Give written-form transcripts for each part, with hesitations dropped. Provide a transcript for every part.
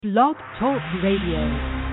Blog Talk Radio.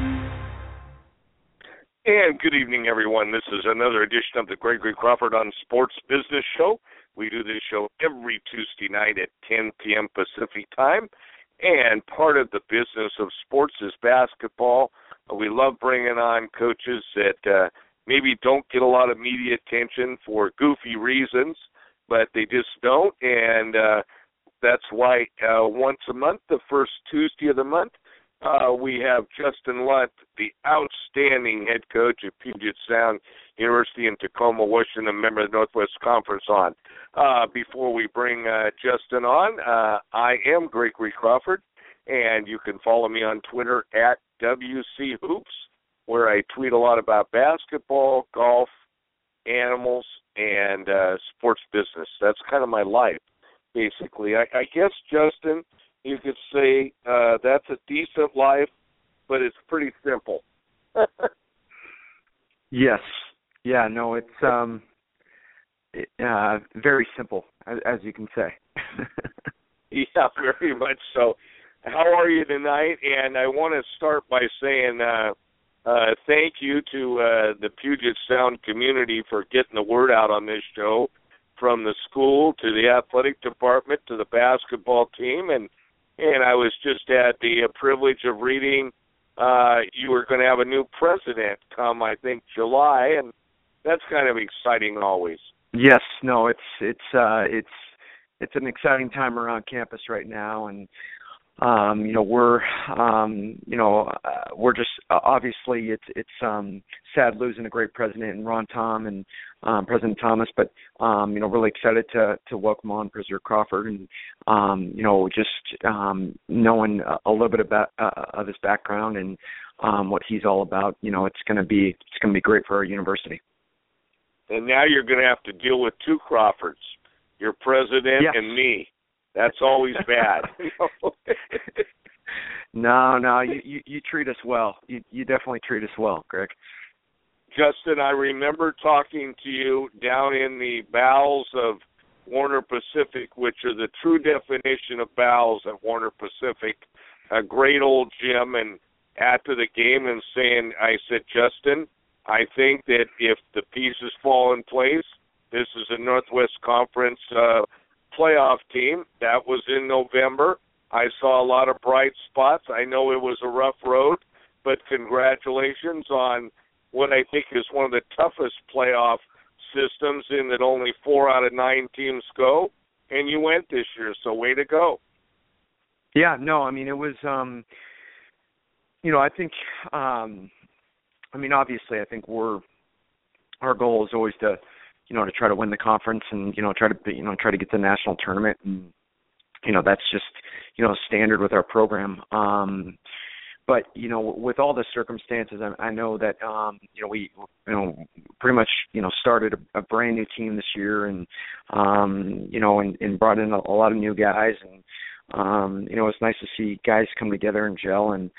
And good evening, everyone. This is another edition of the Gregory Crawford on Sports Business Show. We do this show every Tuesday night at 10 p.m. Pacific time. And part of the business of sports is basketball. We love bringing on coaches that maybe don't get a lot of media attention for goofy reasons, but they just don't. And that's why once a month, the first Tuesday of the month, we have Justin Lunt, the outstanding head coach at Puget Sound University in Tacoma, Washington, member of the Northwest Conference on. Before we bring Justin on, I am Gregory Crawford, and you can follow me on Twitter at WC Hoops, where I tweet a lot about basketball, golf, animals, and sports business. That's kind of my life, basically. I guess, Justin, you could say that's a decent life, but it's pretty simple. Yes. Yeah, no, it's very simple, as you can say. Yeah, very much so. How are you tonight? And I want to start by saying thank you to the Puget Sound community for getting the word out on this show, from the school to the athletic department to the basketball team. And I was just had the privilege of reading you were going to have a new president come, I think, July, and that's kind of exciting always. Yes, no, it's an exciting time around campus right now, and we're just obviously it's sad losing a great president in Ron Tom and President Thomas, but really excited to welcome on President Crawford, and just knowing a little bit about of his background and what he's all about. It's going to be great for our university. And now you're going to have to deal with two Crawfords, your president and me. That's always bad. No, you treat us well. You definitely treat us well, Greg. Justin, I remember talking to you down in the bowels of Warner Pacific, which are the true definition of bowels at Warner Pacific, a great old gym, and after the game and saying, I said, Justin, I think that if the pieces fall in place, this is a Northwest Conference playoff team. That was in November. I saw a lot of bright spots. I know it was a rough road, but congratulations on what I think is one of the toughest playoff systems, in that only 4 out of 9 teams go, and you went this year, so way to go. Yeah, no, I mean, it was, I think, obviously, I think our goal is always to try to win the conference and, try to get the national tournament. And, that's just, standard with our program. But, with all the circumstances, I know that, we, pretty much, started a brand new team this year, and, and brought in a lot of new guys. And, it's nice to see guys come together and gel. And,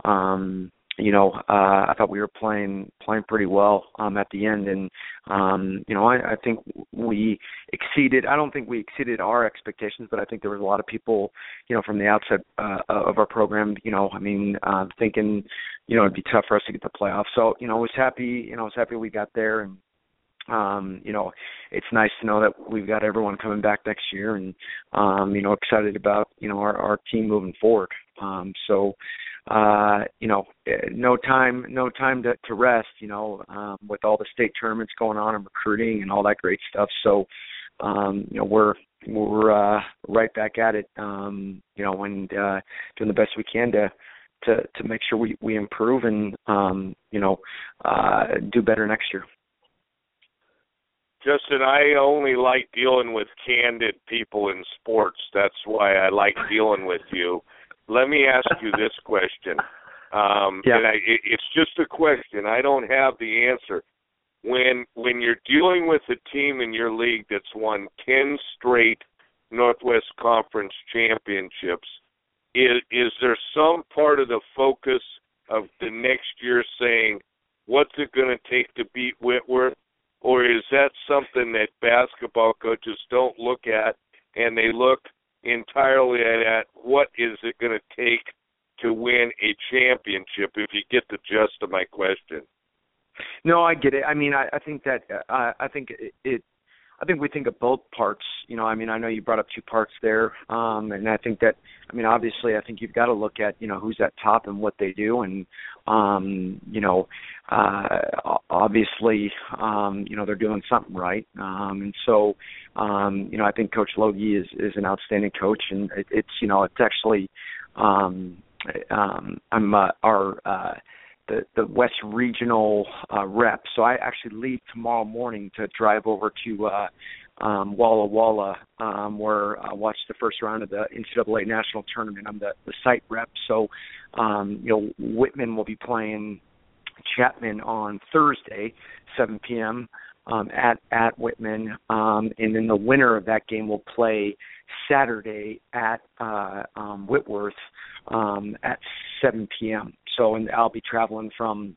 I thought we were playing pretty well at the end, and I think we exceeded. I don't think we exceeded our expectations, but I think there was a lot of people, from the outset of our program, thinking, it'd be tough for us to get the playoffs. So, I was happy. I was happy we got there, and it's nice to know that we've got everyone coming back next year, and excited about our team moving forward. No time to rest, with all the state tournaments going on and recruiting and all that great stuff. So, we're right back at it, and doing the best we can to make sure we improve and, do better next year. Justin, I only like dealing with candid people in sports. That's why I like dealing with you. Let me ask you this question. And it's just a question. I don't have the answer. When you're dealing with a team in your league that's won 10 straight Northwest Conference championships, is there some part of the focus of the next year saying, what's it going to take to beat Whitworth? Or is that something that basketball coaches don't look at, and they look entirely at what is it going to take to win a championship, if you get the gist of my question. No, I get it. I mean, I think that I think I think we think of both parts. You know, I mean, I know you brought up two parts there, and I think that, I mean, obviously, I think you've got to look at, you know, who's at top and what they do, and you know, obviously, you know, they're doing something right, and so, you know, I think Coach Logie is an outstanding coach, and it's you know, it's actually, I'm our the West Regional rep. So I actually leave tomorrow morning to drive over to Walla Walla, where I watched the first round of the NCAA National Tournament. I'm the site rep. So, you know, Whitman will be playing Chapman on Thursday, 7 p.m. At Whitman, and then the winner of that game will play Saturday at Whitworth at 7 p.m. So, and I'll be traveling from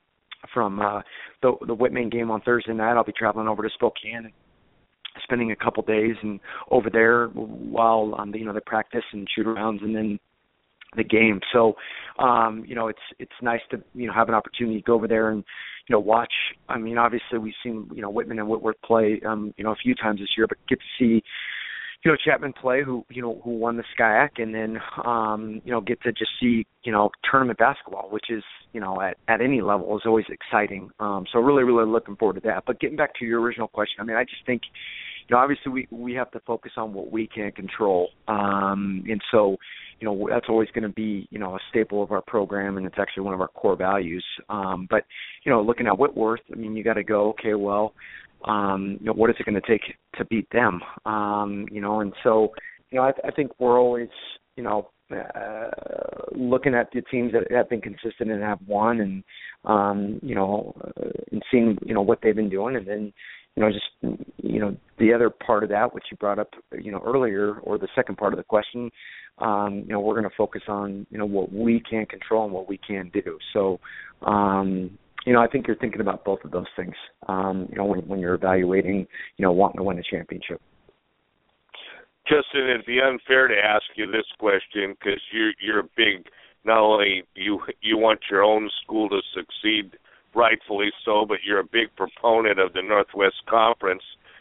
the Whitman game on Thursday night. I'll be traveling over to Spokane and spending a couple days and over there while you know, the practice and shoot arounds and then the game. So, you know, it's nice to, you know, have an opportunity to go over there and, you know, watch. I mean, obviously we've seen, you know, Whitman and Whitworth play, you know, a few times this year, but get to see, you know, Chapman play, who won the SCIAC, and then, you know, get to just see, you know, tournament basketball, which is, you know, at any level is always exciting. So really, really looking forward to that. But getting back to your original question, I mean, I just think, you know, obviously we have to focus on what we can control. And so, you know, that's always going to be, you know, a staple of our program, and it's actually one of our core values. But, you know, looking at Whitworth, I mean, you got to go, okay, well, you know, what is it going to take to beat them? You know, and so, you know, I think we're always, you know, looking at the teams that have been consistent and have won, and you know, and seeing, you know, what they've been doing, and then, you know, just, you know, the other part of that, which you brought up, you know, earlier, or the second part of the question, you know, we're going to focus on, you know, what we can control and what we can do. So, you know, I think you're thinking about both of those things, you know, when you're evaluating, you know, wanting to win a championship. Justin, it'd be unfair to ask you this question, because you're a big, not only you want your own school to succeed, rightfully so, but you're a big proponent of the Northwest Conference.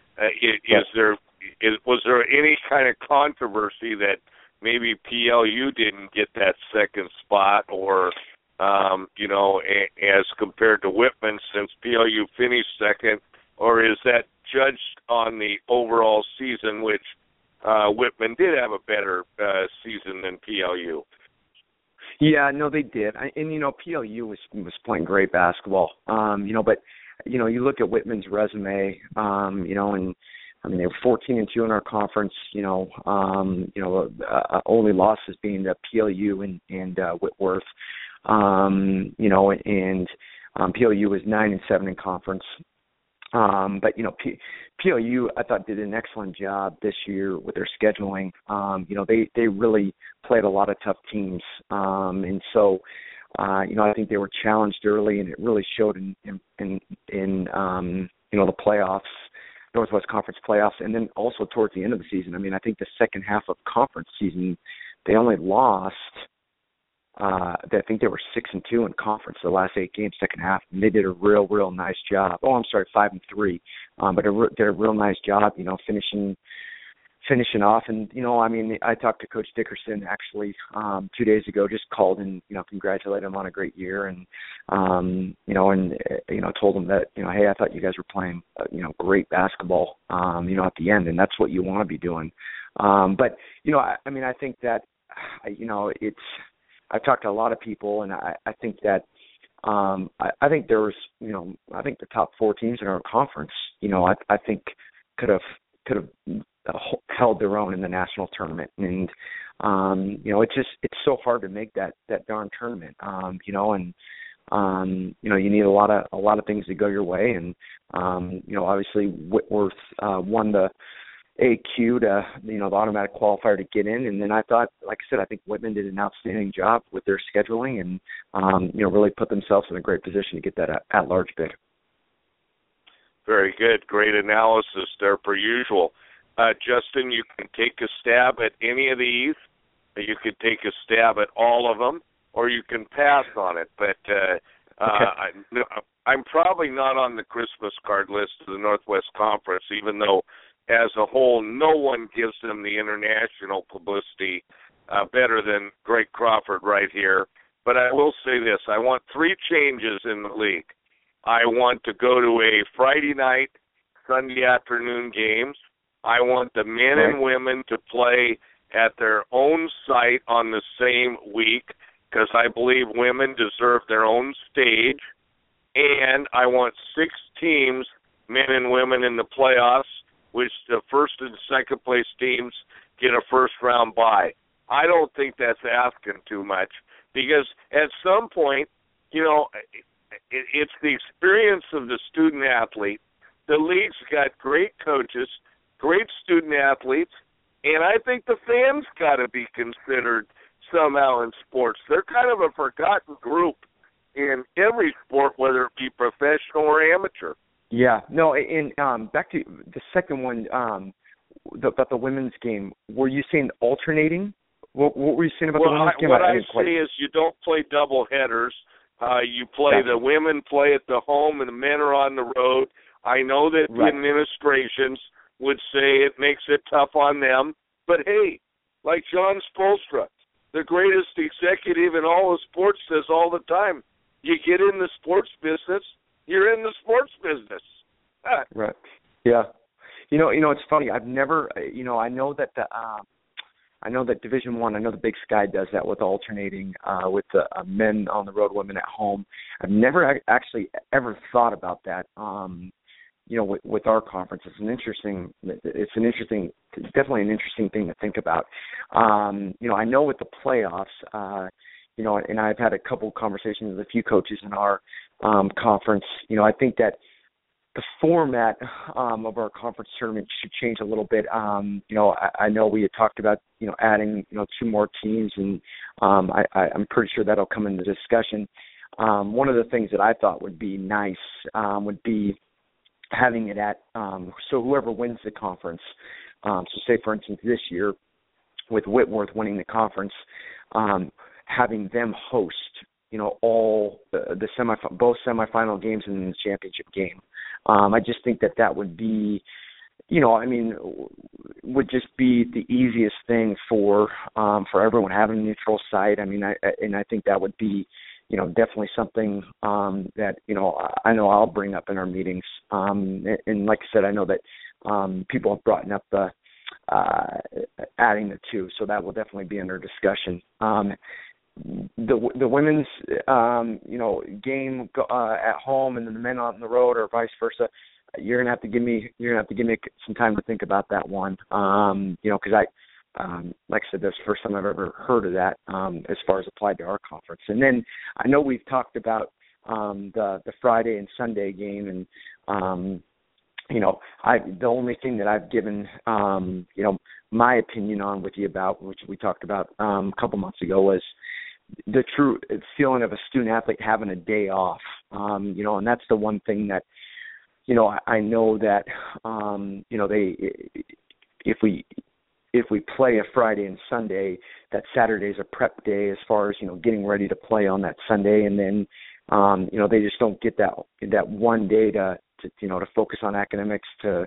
Was there any kind of controversy that maybe PLU didn't get that second spot, or you know, as compared to Whitman, since PLU finished second, or is that judged on the overall season, which Whitman did have a better season than PLU? Yeah, no, they did. And, you know, PLU was playing great basketball. You know, but, you know, you look at Whitman's resume, you know, and, I mean, they were 14-2 in our conference, you know, only losses being the PLU and Whitworth, you know, and PLU was 9-7 in conference. But, you know, PLU, I thought, did an excellent job this year with their scheduling. You know, they really played a lot of tough teams. And so, you know, I think they were challenged early, and it really showed in you know, the playoffs, Northwest Conference playoffs, and then also towards the end of the season. I mean, I think the second half of conference season, they only lost, I think they were 6-2 in conference the last 8 games, second half, and they did a real nice job. Oh, I'm sorry, 5-3, but did a real nice job, you know, finishing off. And, you know, I mean, I talked to Coach Dickerson actually 2 days ago, just called and, you know, congratulated him on a great year, and you know, and you know, told him that, you know, hey, I thought you guys were playing you know, great basketball, you know, at the end, and that's what you want to be doing. But, you know, I mean, I think that, you know, I've talked to a lot of people, and I think that I think there was, you know, I think the top 4 teams in our conference, you know, I think could have held their own in the national tournament. And you know, it's so hard to make that darn tournament, you know, and you know, you need a lot of things to go your way. And you know, obviously Whitworth won the AQ to, you know, the automatic qualifier to get in, and then I thought, like I said, I think Whitman did an outstanding job with their scheduling, and you know, really put themselves in a great position to get that at large bid. Very good, great analysis there per usual. Justin, you can take a stab at any of these. You could take a stab at all of them, or you can pass on it. But I'm probably not on the Christmas card list of the Northwest Conference, even though as a whole no one gives them the international publicity better than Greg Crawford right here. But I will say this, I want 3 changes in the league. I want to go to a Friday night, Sunday afternoon games. I want the men and women to play at their own site on the same week, because I believe women deserve their own stage. And I want 6 teams, men and women, in the playoffs, which the first and second place teams get a first-round bye. I don't think that's asking too much, because at some point, it's the experience of the student-athlete. The league's got great coaches, great student-athletes, and I think the fans got to be considered somehow in sports. They're kind of a forgotten group in every sport, whether it be professional or amateur. Yeah. No, and back to the second one, about the women's game, were you saying alternating? What were you saying about the women's game? What I say is you don't play double headers. You play the women play at the home and the men are on the road. I know that the administrations would say it makes it tough on them, but hey, like John Spolstra, the greatest executive in all of sports, says all the time, you get in the sports business, you're in the sports business. Right. Yeah. It's funny. I've never, I know that Division I, I know the Big Sky does that with alternating with the men on the road, women at home. I've never actually ever thought about that. With our conference, it's definitely an interesting thing to think about. I know with the playoffs, and I've had a couple conversations with a few coaches in our conference. I think that the format of our conference tournament should change a little bit. I know we had talked about, adding, 2 more teams, and I'm pretty sure that'll come into discussion. One of the things that I thought would be nice would be having it at, so whoever wins the conference, so say, for instance, this year with Whitworth winning the conference, having them host, all the both semifinal games and the championship game. I just think that would be, would just be the easiest thing for everyone, having a neutral site. I think that would be, definitely something that, I know I'll bring up in our meetings. And like I said, I know that people have brought up the adding the 2, so that will definitely be under discussion. The women's game at home and then the men on the road, or vice versa, you're gonna have to give me some time to think about that one. Because like I said, that's the first time I've ever heard of that as far as applied to our conference. And then I know we've talked about the Friday and Sunday game, and the only thing that I've given my opinion on with you about, which we talked about a couple months ago, was the true feeling of a student athlete having a day off. And that's the one thing that I know that if we play a Friday and Sunday, that Saturday is a prep day as far as getting ready to play on that Sunday, and then they just don't get that one day to focus on academics, to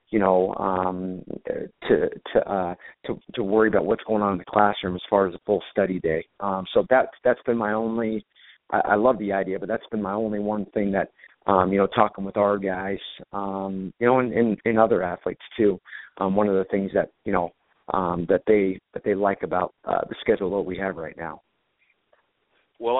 worry about what's going on in the classroom as far as a full study day. So that's been my only. I love the idea, but that's been my only one thing that talking with our guys, and other athletes too. One of the things that that they like about the schedule that we have right now. Well,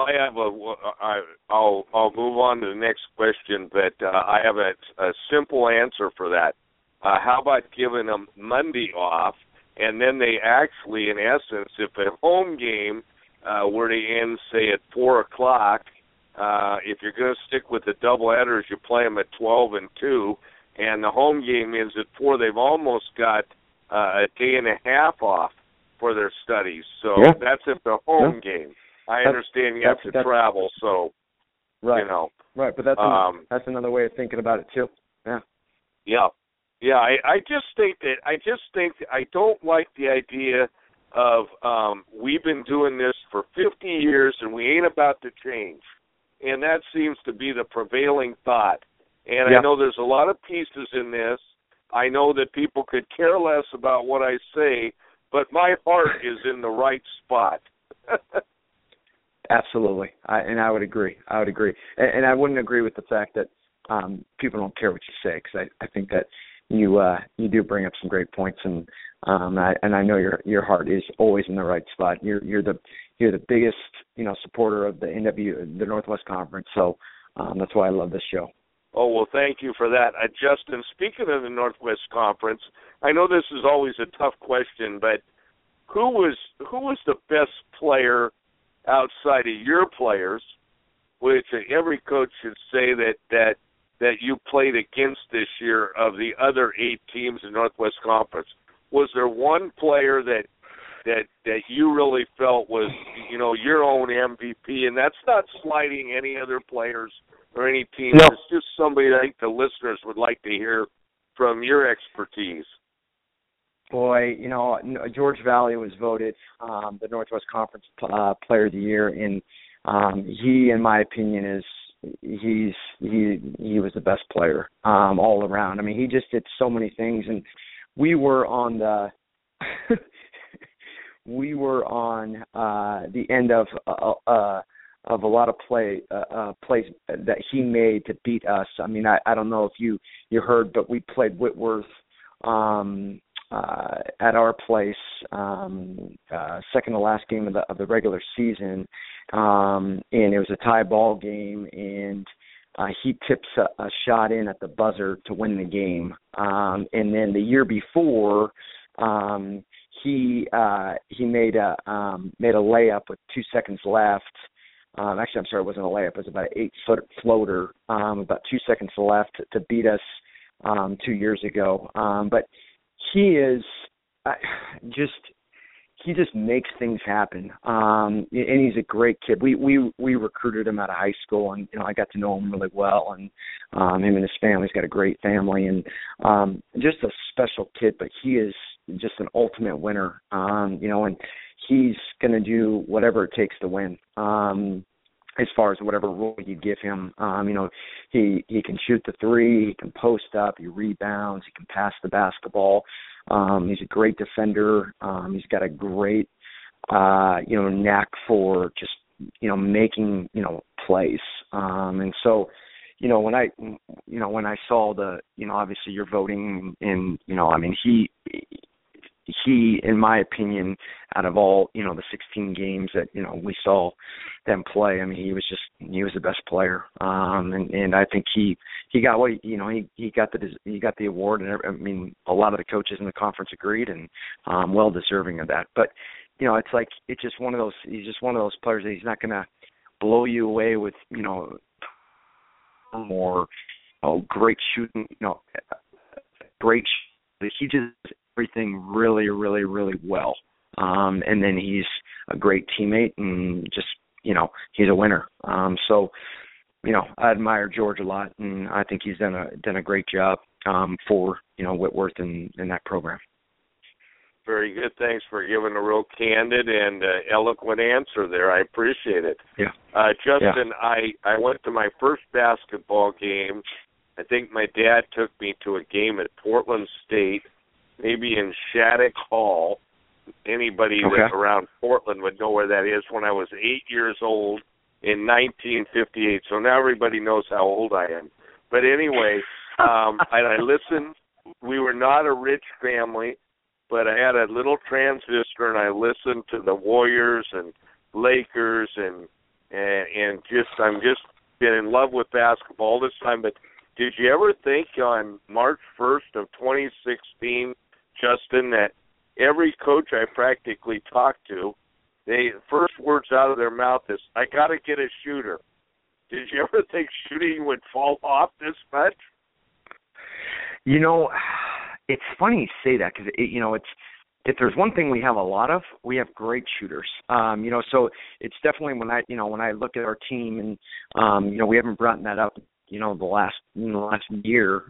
I'll move on to the next question, but I have a simple answer for that. How about giving them Monday off, and then they actually, in essence, if a home game were to end, say, at 4 o'clock, if you're going to stick with the doubleheaders, you play them at 12 and 2, and the home game ends at 4, they've almost got a day and a half off for their studies. So that's if the home game. I understand you have to travel, so, right. Right, but that's another way of thinking about it, too. Yeah. Yeah. Yeah, I just think I don't like the idea of we've been doing this for 50 years and we ain't about to change. And that seems to be the prevailing thought. And I know there's a lot of pieces in this. I know that people could care less about what I say, but my heart is in the right spot. Absolutely. I would agree. And I wouldn't agree with the fact that people don't care what you say, because I think that you do bring up some great points, and I know your heart is always in the right spot. You're the biggest supporter of the Northwest Conference, so that's why I love this show. Oh, well, thank you for that. Justin, speaking of the Northwest Conference, I know this is always a tough question, but who was the best player outside of your players, which every coach should say that you played against this year of the other 8 teams in Northwest Conference? Was there one player that you really felt was, your own MVP? And that's not slighting any other players or any team. No. It's just somebody I think the listeners would like to hear from your expertise. Boy, George Valley was voted the Northwest Conference Player of the Year, and he, in my opinion, he was the best player all around. I mean, he just did so many things, and we were on the the end of a lot of plays that he made to beat us. I mean, I don't know if you heard, but we played Whitworth at our place, second to last game of the regular season, and it was a tie ball game, and he tips a shot in at the buzzer to win the game, and then the year before, he made a layup with 2 seconds left. Actually, I'm sorry, it wasn't a layup. It was about an 8-foot floater, about 2 seconds left to beat us 2 years ago. But he is he just makes things happen, and he's a great kid. We recruited him out of high school, and I got to know him really well, and him and his family's got a great family, and just a special kid. But he is just an ultimate winner, and he's going to do whatever it takes to win. As far as whatever role you give him, he can shoot the three, he can post up, he rebounds, he can pass the basketball. He's a great defender. He's got a great, knack for just, making, plays. And so, when I saw obviously you're voting, and he, in my opinion, out of all, the 16 games that, we saw them play, I mean, he was the best player. And I think he got what, he got the award, and I mean, a lot of the coaches in the conference agreed, and well deserving of that. But, it's just one of those, he's just one of those players that he's not going to blow you away with, more, great shooting, he just everything really, really, really well. And then he's a great teammate, and just, he's a winner. So, I admire George a lot, and I think he's done a great job for, Whitworth and that program. Very good. Thanks for giving a real candid and eloquent answer there. I appreciate it. Yeah. Justin, I went to my first basketball game. I think my dad took me to a game at Portland State, maybe in Shattuck Hall. Anybody that's around Portland would know where that is, when I was 8 years old in 1958. So now everybody knows how old I am. But anyway, I listened. We were not a rich family, but I had a little transistor, and I listened to the Warriors and Lakers, and I'm just been in love with basketball this time. But did you ever think on March 1st of 2016, Justin, that every coach I practically talked to, the first words out of their mouth is, "I got to get a shooter"? Did you ever think shooting would fall off this much? It's funny you say that, because if there's one thing we have a lot of, we have great shooters. So it's definitely when I look at our team, and we haven't brought that up, the last year.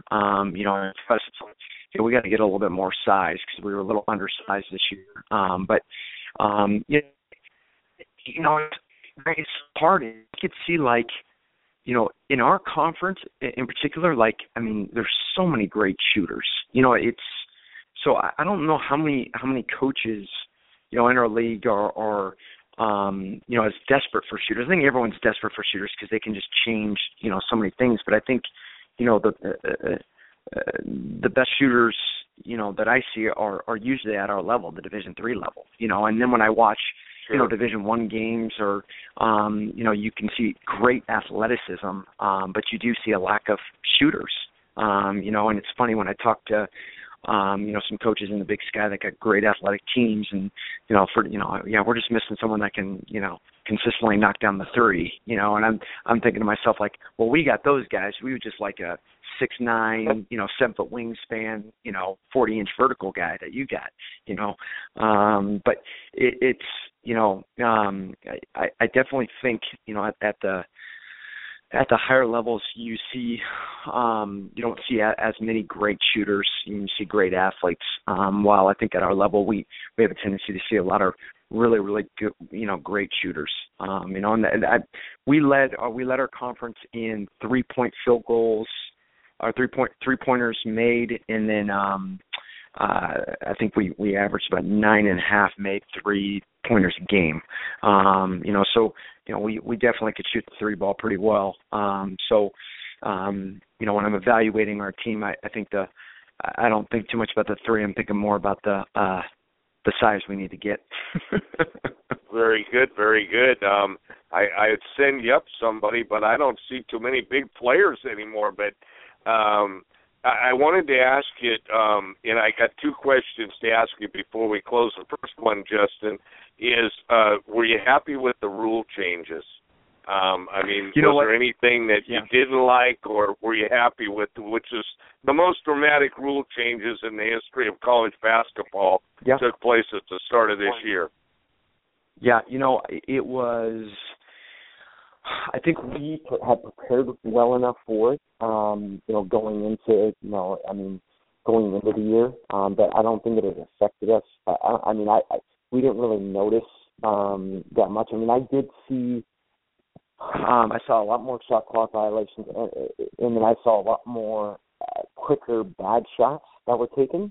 We got to get a little bit more size, because we were a little undersized this year. But It's hard. You could see, like, in our conference in particular, like, I mean, there's so many great shooters. It's so I don't know how many coaches, in our league are as desperate for shooters. I think everyone's desperate for shooters because they can just change, so many things. But I think, the best shooters, that I see are usually at our level, the Division III level. And then when I watch, Division I games, or you can see great athleticism, but you do see a lack of shooters. And it's funny when I talk to some coaches in the Big Sky that got great athletic teams, and we're just missing someone that can consistently knock down the three. And I'm thinking to myself, like, well, we got those guys. We would just like a 6'9", 7-foot wingspan, 40-inch vertical guy that you got. But it's I definitely think at the higher levels you see you don't see as many great shooters. You see great athletes. While I think at our level we have a tendency to see a lot of really, really good, great shooters. And we led our conference in 3-point field goals, or three-pointers made, and then I think we averaged about 9.5 made 3-pointers a game. So we definitely could shoot the three ball pretty well. So when I'm evaluating our team, I think I don't think too much about the three. I'm thinking more about the size we need to get. Very good, very good. I'd send you up somebody, but I don't see too many big players anymore. But I wanted to ask you, and I got two questions to ask you before we close. The first one, Justin, is were you happy with the rule changes? Was there anything that you didn't like, or were you happy with, which is the most dramatic rule changes in the history of college basketball took place at the start of this year? Yeah, it was, I think we had prepared well enough for it, going into the year, but I don't think it has affected us. We didn't really notice that much. I did see, I saw a lot more shot clock violations, and then I saw a lot more quicker bad shots that were taken.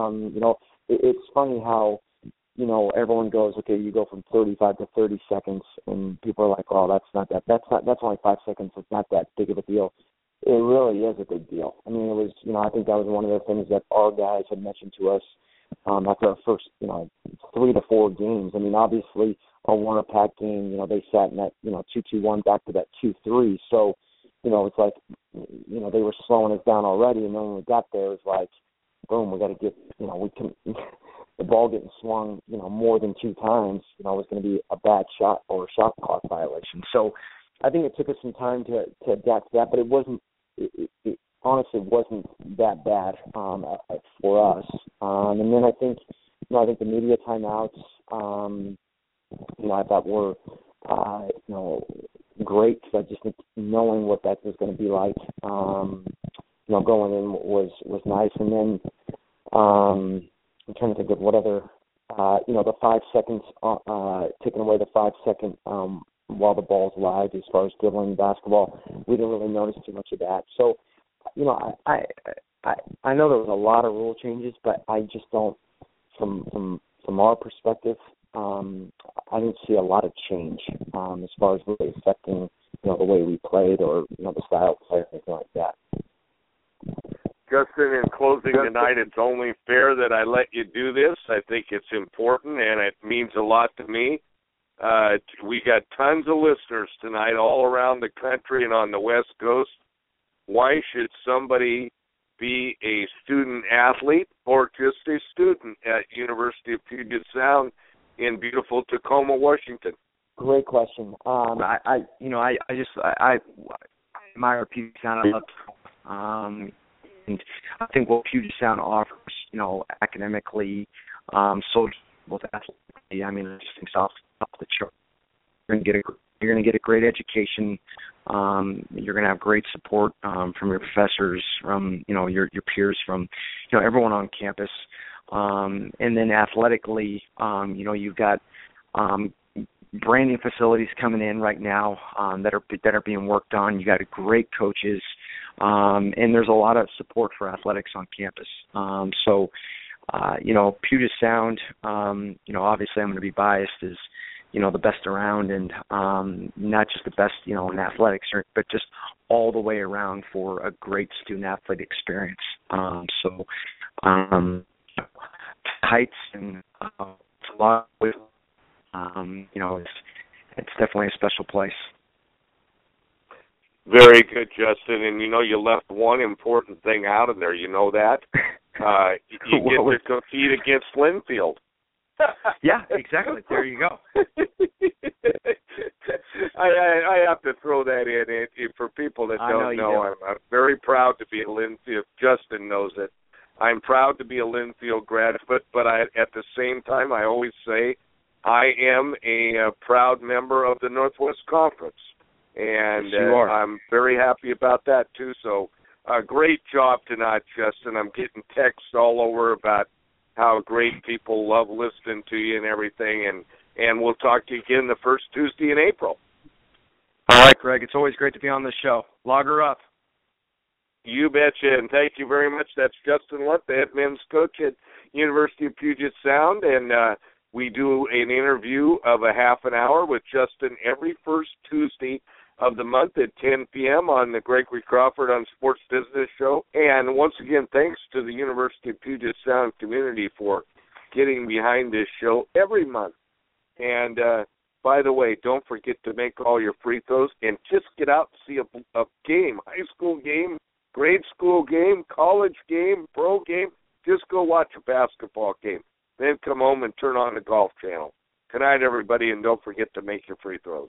It's funny how, everyone goes, okay, you go from 35 to 30 seconds, and people are like, oh, that's only 5 seconds. It's not that big of a deal. It really is a big deal. It was, I think that was one of the things that our guys had mentioned to us after our first, 3 to 4 games. Obviously, a Warner Pack game, they sat in that, 2-2-1 back to that 2-3. So, it's like, they were slowing us down already, and then when we got there, it was like, boom, we got to get, the ball getting swung, more than 2 times, was going to be a bad shot or a shot clock violation. So I think it took us some time to adapt to that, but it wasn't, it honestly wasn't that bad for us. And then I think the media timeouts, I thought were, great, because I just think knowing what that was going to be like, going in was nice. And then I'm trying to think of what other, the 5 seconds, taking away the 5 second while the ball's live as far as dribbling basketball. We didn't really notice too much of that. So, I know there was a lot of rule changes, but I just don't, from our perspective, I didn't see a lot of change as far as really affecting, the way we played or, the style of play or anything like that. Justin, in closing tonight, it's only fair that I let you do this. I think it's important, and it means a lot to me. We got tons of listeners tonight all around the country and on the West Coast. Why should somebody be a student athlete or just a student at University of Puget Sound in beautiful Tacoma, Washington? Great question. I admire Puget Sound. I love and I think what Puget Sound offers, academically, social, both athletically, I just think off the chart. You're going to get a great education. You're going to have great support from your professors, from your peers, from everyone on campus. And then athletically, you've got brand new facilities coming in right now that are being worked on. You got great coaches, and there's a lot of support for athletics on campus. Puget Sound, obviously I'm going to be biased, is the best around, and not just the best, in athletics, but just all the way around for a great student-athlete experience. Heights and it's a lot with, it's definitely a special place. Very good, Justin. And you left one important thing out of there. You know that? You get to compete against Linfield. Yeah, exactly. There you go. I have to throw that in for people that don't know. I'm very proud to be a Linfield. Justin knows it. I'm proud to be a Linfield graduate, but at the same time, I always say I am a proud member of the Northwest Conference. And yes, you are. I'm very happy about that, too. So great job tonight, Justin. I'm getting texts all over about how great people love listening to you and everything. And we'll talk to you again the first Tuesday in April. All right, Greg. It's always great to be on the show. Log her up. You betcha, and thank you very much. That's Justin Lunt, the head men's coach at University of Puget Sound, and we do an interview of a half an hour with Justin every first Tuesday of the month at 10 p.m. on the Gregory Crawford on Sports Business Show. And once again, thanks to the University of Puget Sound community for getting behind this show every month. And by the way, don't forget to make all your free throws and just get out and see a game, high school game, grade school game, college game, pro game. Just go watch a basketball game. Then come home and turn on the Golf Channel. Good night, everybody, and don't forget to make your free throws.